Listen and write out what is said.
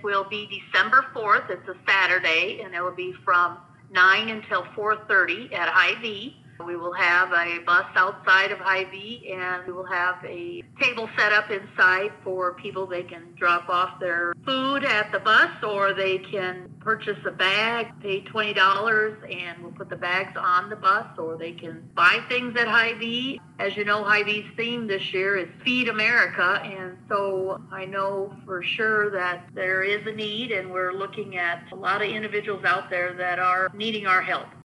will be December 4th. It's a Saturday, and it will be from 9 until 4:30 at Hy-Vee. We will have a bus outside of Hy-Vee, and we will have a table set up inside for people. They can drop off their food at the bus, or they can purchase a bag, pay $20, and we'll put the bags on the bus, or they can buy things at Hy-Vee. As you know, Hy-Vee's theme this year is Feed America, and so I know for sure that there is a need, and we're looking at a lot of individuals out there that are needing our help.